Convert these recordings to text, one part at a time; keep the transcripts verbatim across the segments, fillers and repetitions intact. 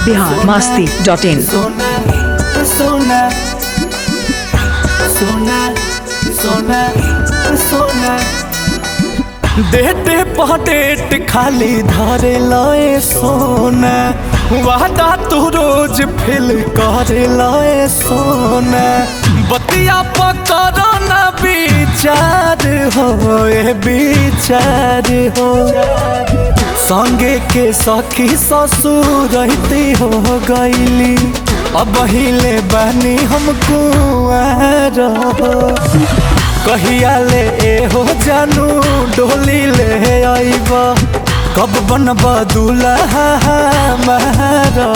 Bihar Masti dot in. सोना सोना सोना सोना सोना डेटे पटेट खाली धारे लाए सोना वादा तू रोज फिल करे लाए सोना बतिया पकड़ो ना विचार हो ए विचार हो संगे के सखी ससुर रहती हो गईली अब हिले बनी हमको कहिया ले ए हो जानू डोली ले आईबा कब बनबा दूल्हा हमारा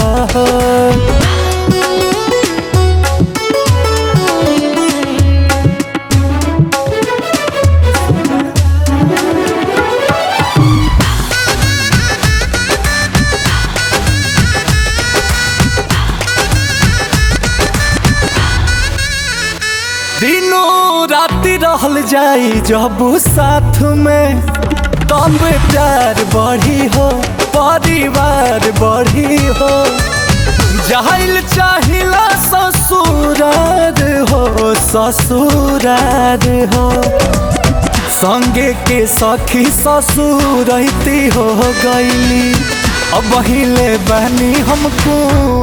दिनों राति रहल जाई जब साथ में तब प्यार बढ़ी हो परिवार बढ़ी हो जाहिल चाहिला ससुरार हो ससुरार हो संगे के सखी ससुर रहती हो गईली अब हिले बनी हमको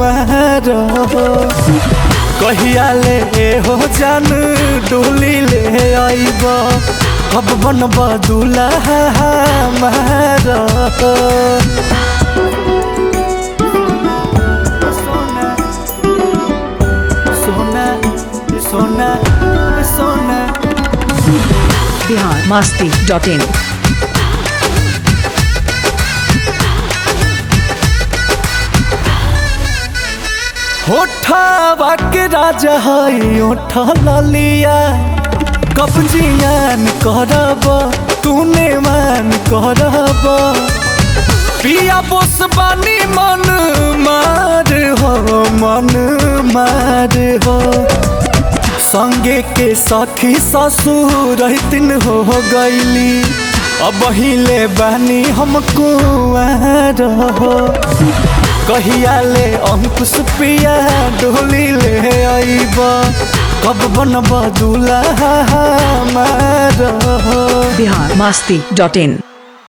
कहिया ले ए हो जान डोली ले आईबा कब बनबा दूल्हा हमारा सोना सोना सोना सोना बिहार मस्ती डॉट इन। होठा के राजा है ओठा ललिया कब जियान करब तूने मान करब पिया बोस बानी मन मार हो मन मार हो संगे के सखी ससुर रहतिन हो गईली अब हिले बानी हमको हो कहिया ले अंकुश पिया डोली ले आईबा कब बनबा दूल्हा हमारा बिहार मस्ती डॉट इन।